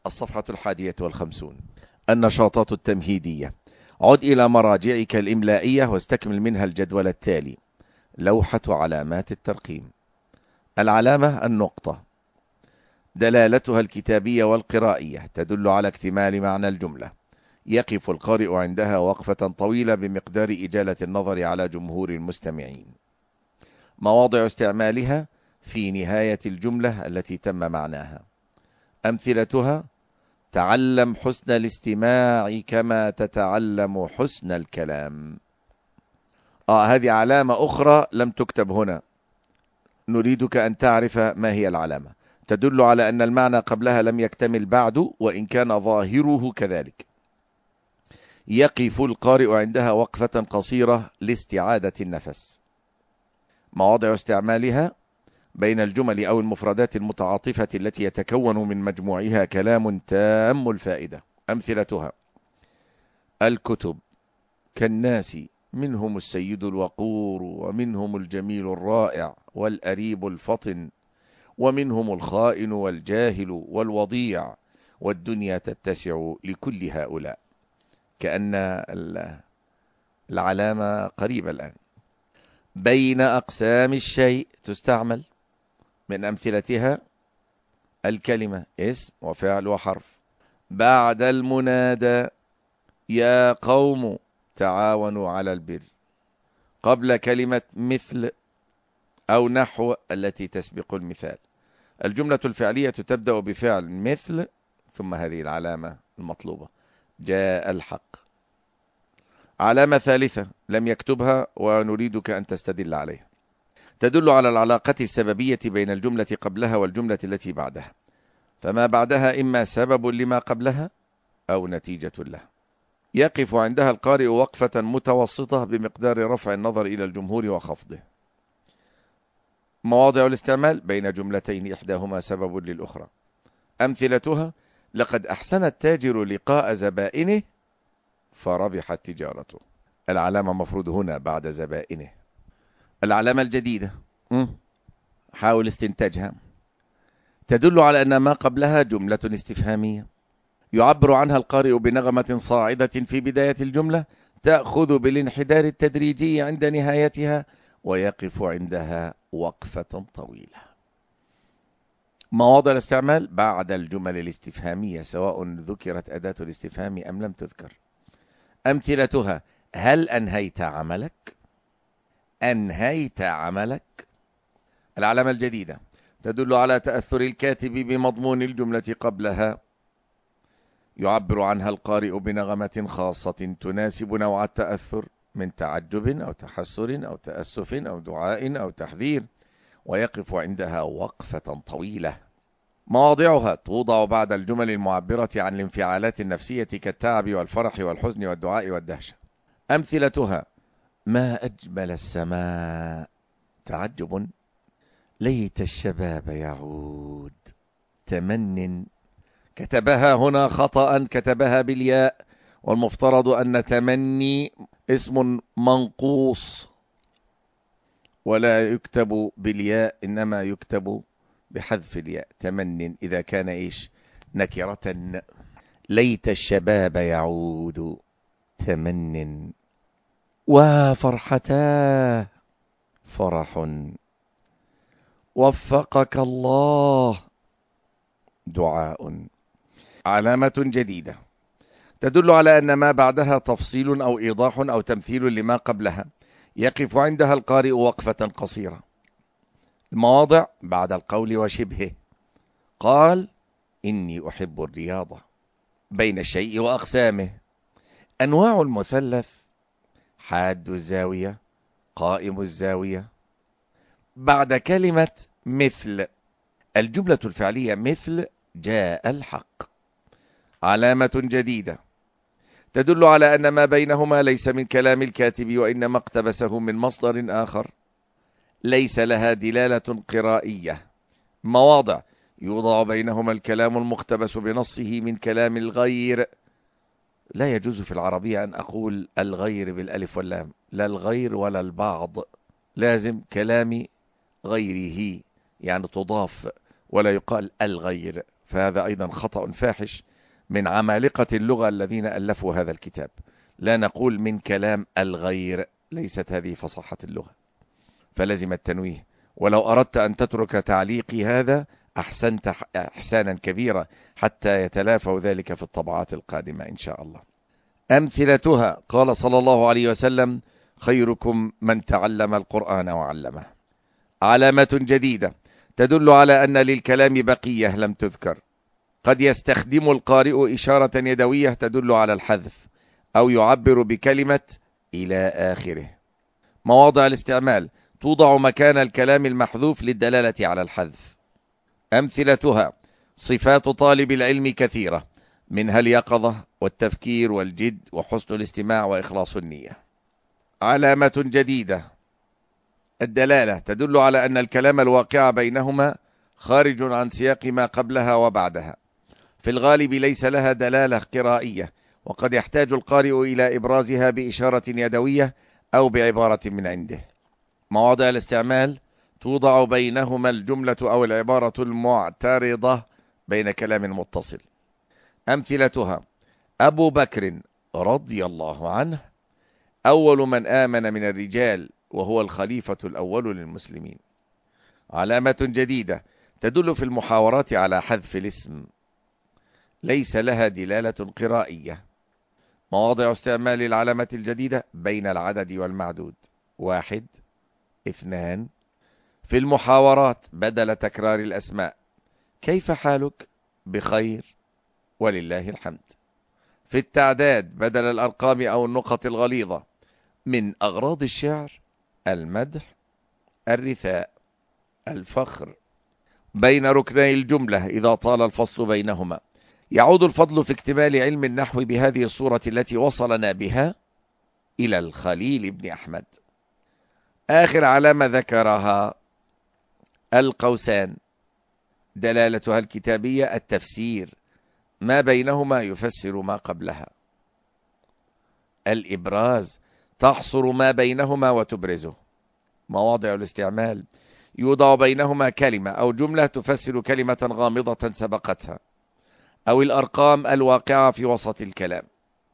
الصفحة 51. النشاطات التمهيدية. عد إلى مراجعك الإملائية واستكمل منها الجدول التالي. لوحة علامات الترقيم. العلامة النقطة، دلالتها الكتابية والقرائية، تدل على اكتمال معنى الجملة. يقف القارئ عندها وقفة طويلة بمقدار إجالة النظر على جمهور المستمعين. مواضع استعمالها في نهاية الجملة التي تم معناها. أمثلتها: تعلم حسن الاستماع كما تتعلم حسن الكلام. هذه علامة أخرى لم تكتب هنا، نريدك أن تعرف ما هي العلامة. تدل على أن المعنى قبلها لم يكتمل بعد، وإن كان ظاهره كذلك. يقف القارئ عندها وقفة قصيرة لاستعادة النفس. مواضع استعمالها بين الجمل أو المفردات المتعاطفة التي يتكون من مجموعها كلام تام الفائدة. أمثلتها: الكتب كالناس، منهم السيد الوقور، ومنهم الجميل الرائع والأريب الفطن، ومنهم الخائن والجاهل والوضيع، والدنيا تتسع لكل هؤلاء. كأن العلامة قريبة الآن. بين أقسام الشيء تستعمل، من أمثلتها: الكلمة اسم وفعل وحرف. بعد المنادى: يا قوم تعاونوا على البر. قبل كلمة مثل أو نحو التي تسبق المثال. الجملة الفعلية تبدأ بفعل مثل ثم هذه العلامة المطلوبة: جاء الحق. علامة ثالثة لم يكتبها ونريدك أن تستدل عليها، تدل على العلاقة السببية بين الجملة قبلها والجملة التي بعدها، فما بعدها إما سبب لما قبلها أو نتيجة له. يقف عندها القارئ وقفة متوسطة بمقدار رفع النظر إلى الجمهور وخفضه. مواضع الاستعمال بين جملتين إحداهما سبب للأخرى. أمثلتها: لقد أحسن التاجر لقاء زبائنه فربحت تجارته. العلامة مفروض هنا بعد زبائنه. العلامة الجديدة حاول استنتاجها. تدل على أن ما قبلها جملة استفهامية، يعبر عنها القارئ بنغمة صاعدة في بداية الجملة تأخذ بالانحدار التدريجي عند نهايتها، ويقف عندها وقفة طويلة. مواضع الاستعمال بعد الجمل الاستفهامية سواء ذكرت أداة الاستفهام أم لم تذكر. أمثلتها: هل أنهيت عملك؟ أنهيت عملك. العلامة الجديدة تدل على تأثر الكاتب بمضمون الجملة قبلها، يعبر عنها القارئ بنغمة خاصة تناسب نوع التأثر من تعجب أو تحسر أو تأسف أو دعاء أو تحذير، ويقف عندها وقفة طويلة. مواضعها توضع بعد الجمل المعبرة عن الانفعالات النفسية كالتعب والفرح والحزن والدعاء والدهشة. أمثلتها: ما أجمل السماء. تعجب. ليت الشباب يعود. تمن. كتبها هنا خطأ، كتبها بالياء، والمفترض أن تمني اسم منقوص ولا يكتب بالياء، إنما يكتب بحذف الياء. تمن إذا كان نكرة. ليت الشباب يعود. تمن. وفرحتاه. فرح. وفقك الله. دعاء. علامة جديدة تدل على أن ما بعدها تفصيل أو إيضاح أو تمثيل لما قبلها، يقف عندها القارئ وقفة قصيرة. المواضع بعد القول وشبهه: قال: إني أحب الرياضة. بين الشيء وأقسامه: أنواع المثلث: حاد الزاوية، قائم الزاوية. بعد كلمة مثل الجملة الفعلية مثل جاء الحق. علامة جديدة تدل على أن ما بينهما ليس من كلام الكاتب، وإنما اقتبسه من مصدر آخر، ليس لها دلالة قرائية. مواضع يوضع بينهما الكلام المقتبس بنصه من كلام الغير. لا يجوز في العربية أن أقول الغير بالألف واللام، لا الغير ولا البعض، لازم كلام غيره، يعني تضاف ولا يقال الغير، فهذا أيضا خطأ فاحش من عمالقة اللغة الذين ألفوا هذا الكتاب. لا نقول من كلام الغير، ليست هذه فصاحة اللغة، فلزم التنويه. ولو أردت أن تترك تعليقي هذا أحسنت إحسانا كبيرا، حتى يتلافوا ذلك في الطبعات القادمة إن شاء الله. أمثلتها: قال صلى الله عليه وسلم: خيركم من تعلم القرآن وعلمه. علامة جديدة تدل على أن للكلام بقية لم تذكر. قد يستخدم القارئ إشارة يدوية تدل على الحذف، أو يعبر بكلمة إلى آخره. مواضع الاستعمال: توضع مكان الكلام المحذوف للدلالة على الحذف. أمثلتها: صفات طالب العلم كثيرة، منها اليقظة والتفكير والجد وحسن الاستماع وإخلاص النية. علامة جديدة: الدلالة تدل على أن الكلام الواقع بينهما خارج عن سياق ما قبلها وبعدها، في الغالب ليس لها دلالة قرائية، وقد يحتاج القارئ إلى إبرازها بإشارة يدوية أو بعبارة من عنده. مواضع الاستعمال: توضع بينهما الجملة أو العبارة المعترضة بين كلام متصل. أمثلتها: أبو بكر رضي الله عنه أول من آمن من الرجال، وهو الخليفة الأول للمسلمين. علامة جديدة تدل في المحاورات على حذف الاسم، ليس لها دلالة قرائية. مواضع استعمال العلامة الجديدة: بين العدد والمعدود، 1، 2. في المحاورات بدل تكرار الأسماء: كيف حالك؟ بخير ولله الحمد. في التعداد بدل الأرقام أو النقط الغليظة: من أغراض الشعر المدح، الرثاء، الفخر. بين ركني الجملة إذا طال الفصل بينهما: يعود الفضل في اكتمال علم النحو بهذه الصورة التي وصلنا بها إلى الخليل بن أحمد. آخر علامة ذكرها القوسان، دلالتها الكتابية التفسير، ما بينهما يفسر ما قبلها. الإبراز، تحصر ما بينهما وتبرزه. مواضع الاستعمال: يوضع بينهما كلمة أو جملة تفسر كلمة غامضة سبقتها، أو الأرقام الواقعة في وسط الكلام،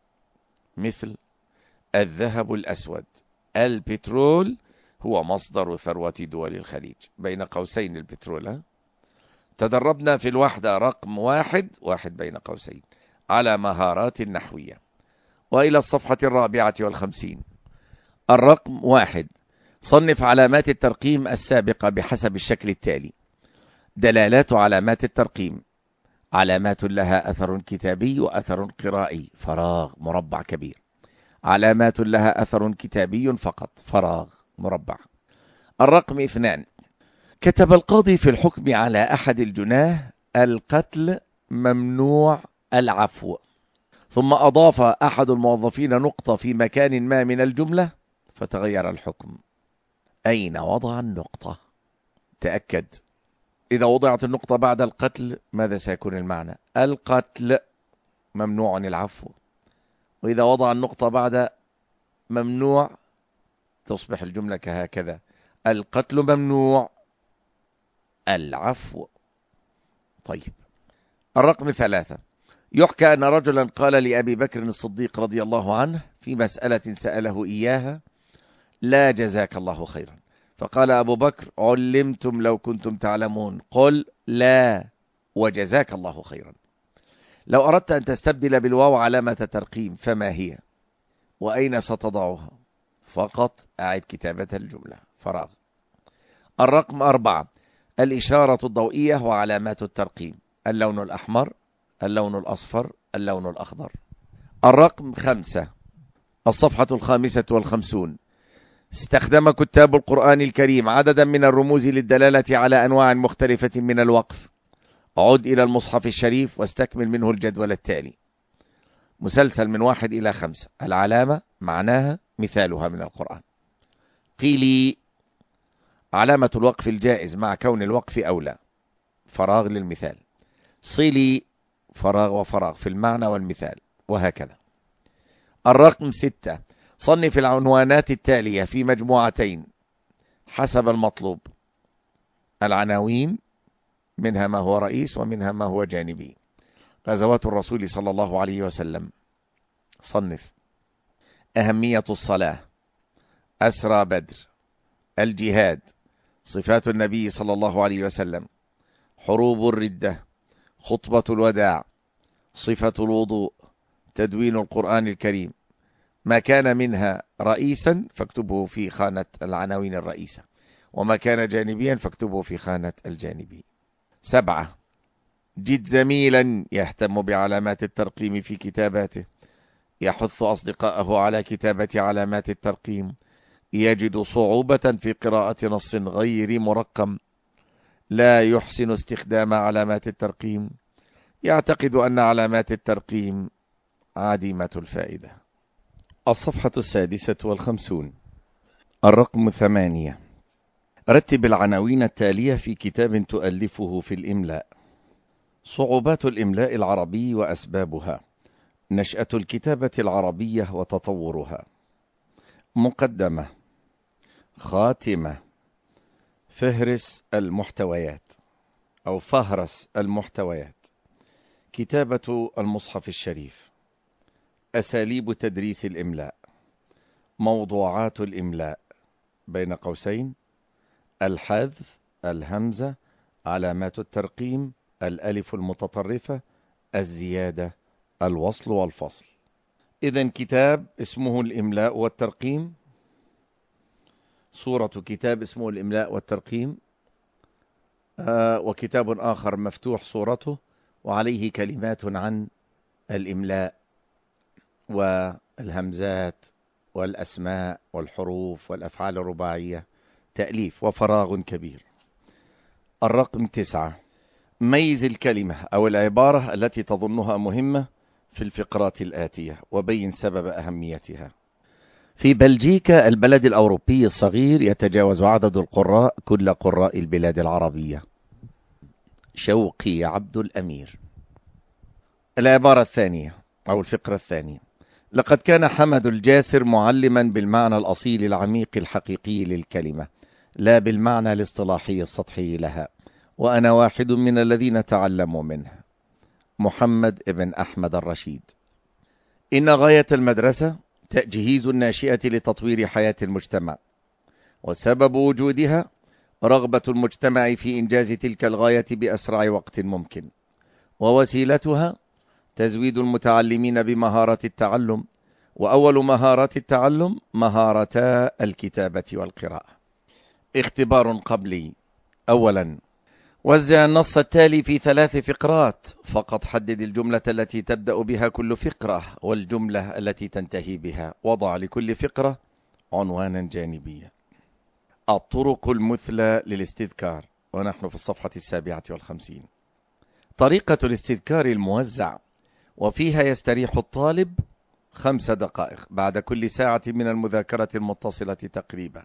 مثل الذهب الأسود، البترول هو مصدر ثروة دول الخليج، بين قوسين البترول. تدربنا في الوحدة رقم 1 بين قوسين على مهارات نحوية. وإلى الصفحة 54. الرقم 1: صنف علامات الترقيم السابقة بحسب الشكل التالي. دلالات علامات الترقيم: علامات لها أثر كتابي وأثر قرائي، فراغ، مربع كبير. علامات لها أثر كتابي فقط، فراغ، مربع. الرقم 2: كتب القاضي في الحكم على أحد الجناه: القتل ممنوع، العفو. ثم أضاف أحد الموظفين نقطة في مكان ما من الجملة فتغير الحكم. أين وضع النقطة؟ تأكد. إذا وضعت النقطة بعد القتل ماذا سيكون المعنى؟ القتل ممنوع، العفو. وإذا وضع النقطة بعد ممنوع تصبح الجملة كهكذا: القتل ممنوع، العفو. طيب. الرقم 3: يحكى أن رجلا قال لأبي بكر الصديق رضي الله عنه في مسألة سأله إياها: لا جزاك الله خيرا. فقال أبو بكر: علمتم لو كنتم تعلمون، قل لا وجزاك الله خيرا. لو أردت أن تستبدل بالواو علامة ترقيم فما هي؟ وأين ستضعها؟ فقط أعد كتابة الجملة، فراغ. الرقم 4: الإشارة الضوئية وعلامات الترقيم: اللون الأحمر، اللون الأصفر، اللون الأخضر. الرقم 5: الصفحة 55. استخدم كتاب القرآن الكريم عددا من الرموز للدلالة على أنواع مختلفة من الوقف. عد إلى المصحف الشريف واستكمل منه الجدول التالي: مسلسل من 1 إلى 5. العلامة معناها مثالها من القرآن. قيلي: علامة الوقف الجائز مع كون الوقف أولى، فراغ للمثال. صلي، فراغ وفراغ في المعنى والمثال، وهكذا. الرقم 6: صنف العنوانات التالية في مجموعتين حسب المطلوب: العناوين منها ما هو رئيس ومنها ما هو جانبي. غزوات الرسول صلى الله عليه وسلم. صنف: أهمية الصلاة، أسرى بدر، الجهاد، صفات النبي صلى الله عليه وسلم، حروب الردة، خطبة الوداع، صفة الوضوء، تدوين القرآن الكريم. ما كان منها رئيسا فاكتبه في خانة العناوين الرئيسة، وما كان جانبيا فاكتبه في خانة الجانبي. 7. جد زميلا يهتم بعلامات الترقيم في كتاباته، يحث أصدقائه على كتابة علامات الترقيم، يجد صعوبة في قراءة نص غير مرقم، لا يحسن استخدام علامات الترقيم، يعتقد أن علامات الترقيم عديمة الفائدة. الصفحة 56. الرقم 8. رتب العناوين التالية في كتاب تؤلفه في الإملاء. صعوبات الإملاء العربي وأسبابها، نشأة الكتابة العربية وتطورها، مقدمة، خاتمة، فهرس المحتويات أو فهرس المحتويات، كتابة المصحف الشريف، أساليب تدريس الإملاء، موضوعات الإملاء بين قوسين، الحذف، الهمزة، علامات الترقيم، الألف المتطرفة، الزيادة، الوصل والفصل. إذن كتاب اسمه الإملاء والترقيم، صورة كتاب اسمه الإملاء والترقيم، وكتاب آخر مفتوح صورته وعليه كلمات عن الإملاء والهمزات والأسماء والحروف والأفعال الرباعية، تأليف وفراغ كبير. الرقم 9. ميز الكلمة أو العبارة التي تظنها مهمة في الفقرات الآتية وبين سبب أهميتها. في بلجيكا البلد الأوروبي الصغير يتجاوز عدد القراء كل قراء البلاد العربية. شوقي عبد الأمير. العبارة الثانية أو الفقرة الثانية: لقد كان حمد الجاسر معلما بالمعنى الأصيل العميق الحقيقي للكلمة، لا بالمعنى الاصطلاحي السطحي لها، وأنا واحد من الذين تعلموا منه. محمد بن أحمد الرشيد. إن غاية المدرسة تجهيز الناشئة لتطوير حياة المجتمع، وسبب وجودها رغبة المجتمع في إنجاز تلك الغاية بأسرع وقت ممكن، ووسيلتها تزويد المتعلمين بمهارات التعلم، وأول مهارات التعلم مهارتا الكتابة والقراءة. اختبار قبلي. أولا، وزع النص التالي في 3 فقرات، فقط حدد الجملة التي تبدأ بها كل فقرة والجملة التي تنتهي بها، وضع لكل فقرة عنوانا جانبيا. الطرق المثلى للاستذكار، ونحن في الصفحة 57. طريقة الاستذكار الموزع، وفيها يستريح الطالب 5 دقائق بعد كل ساعة من المذاكرة المتصلة تقريبا،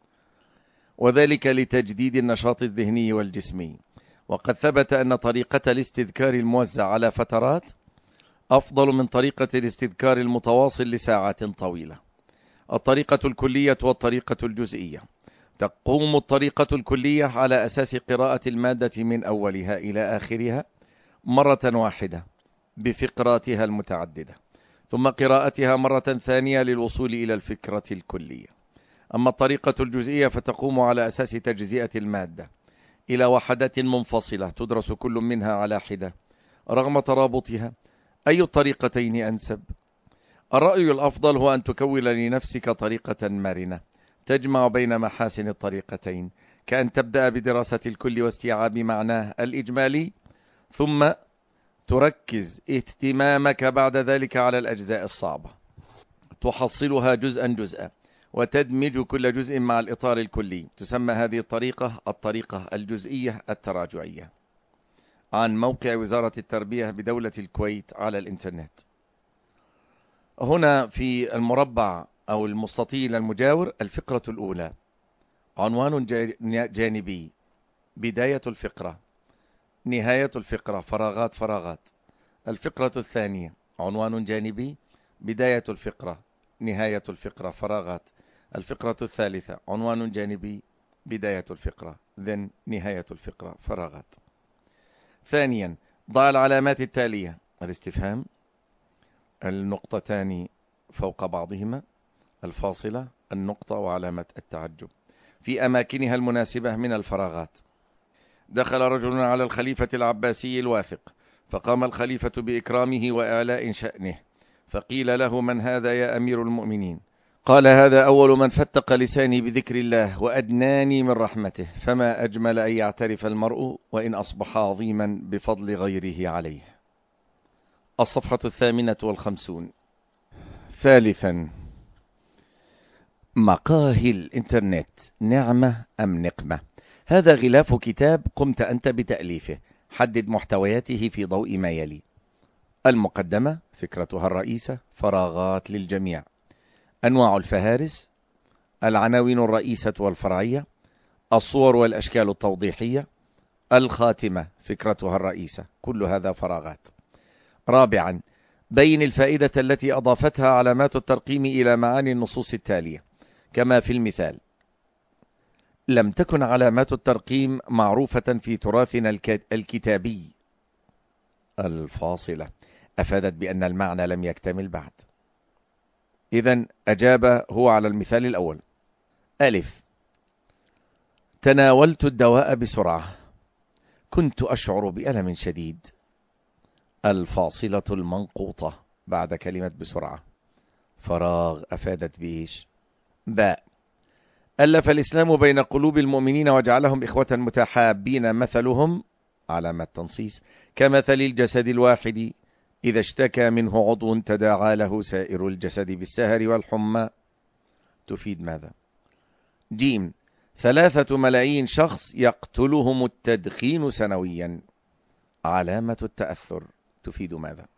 وذلك لتجديد النشاط الذهني والجسمي. وقد ثبت أن طريقة الاستذكار الموزع على فترات أفضل من طريقة الاستذكار المتواصل لساعات طويلة. الطريقة الكلية والطريقة الجزئية. تقوم الطريقة الكلية على أساس قراءة المادة من أولها إلى آخرها مرة واحدة بفقراتها المتعددة، ثم قراءتها مرة ثانية للوصول إلى الفكرة الكلية. أما الطريقة الجزئية فتقوم على أساس تجزئة المادة إلى وحدات منفصلة تدرس كل منها على حدة رغم ترابطها. أي الطريقتين أنسب؟ الرأي الأفضل هو أن تكون لنفسك طريقة مرنة تجمع بين محاسن الطريقتين، كأن تبدأ بدراسة الكل واستيعاب معناه الإجمالي، ثم تركز اهتمامك بعد ذلك على الأجزاء الصعبة، تحصلها جزءا جزءا وتدمج كل جزء مع الإطار الكلي. تسمى هذه الطريقة الجزئية التراجعية. عن موقع وزارة التربية بدولة الكويت على الإنترنت. هنا في المربع أو المستطيل المجاور الفقرة الأولى عنوان جانبي، بداية الفقرة، نهاية الفقرة، فراغات. الفقرة الثانية عنوان جانبي، بداية الفقرة، نهاية الفقرة، فراغات. الفقرة الثالثة عنوان جانبي، بداية الفقرة، نهاية الفقرة، فراغات. ثانيا، ضع العلامات التالية: الاستفهام، النقطتان فوق بعضهما، الفاصلة، النقطة، وعلامة التعجب في أماكنها المناسبة من الفراغات. دخل رجل على الخليفة العباسي الواثق، فقام الخليفة بإكرامه وإعلاء شأنه، فقيل له: من هذا يا أمير المؤمنين؟ قال: هذا أول من فتق لساني بذكر الله وأدناني من رحمته، فما أجمل أن يعترف المرء وإن أصبح عظيما بفضل غيره عليه. الصفحة 58. ثالثا، مقاهي الإنترنت نعمة أم نقمة؟ هذا غلاف كتاب قمت أنت بتأليفه. حدد محتوياته في ضوء ما يلي: المقدمة، فكرتها الرئيسة، فراغات للجميع، أنواع الفهارس، العناوين الرئيسة والفرعية، الصور والأشكال التوضيحية، الخاتمة، فكرتها الرئيسة. كل هذا فراغات. رابعا، بين الفائدة التي أضافتها علامات الترقيم إلى معاني النصوص التالية، كما في المثال: لم تكن علامات الترقيم معروفة في تراثنا الكتابي. الفاصلة أفادت بأن المعنى لم يكتمل بعد. إذن أجاب هو على المثال الأول: ألف، تناولت الدواء بسرعة، كنت أشعر بألم شديد. الفاصلة المنقوطة بعد كلمة بسرعة. فراغ أفادت بإيش؟ باء، ألف الإسلام بين قلوب المؤمنين وجعلهم إخوة متحابين، مثلهم، علامة تنصيص، كمثل الجسد الواحد إذا اشتكى منه عضو تداعى له سائر الجسد بالسهر والحمى. تفيد ماذا؟ جيم، 3 ملايين شخص يقتلهم التدخين سنويا. علامة التأثر. تفيد ماذا؟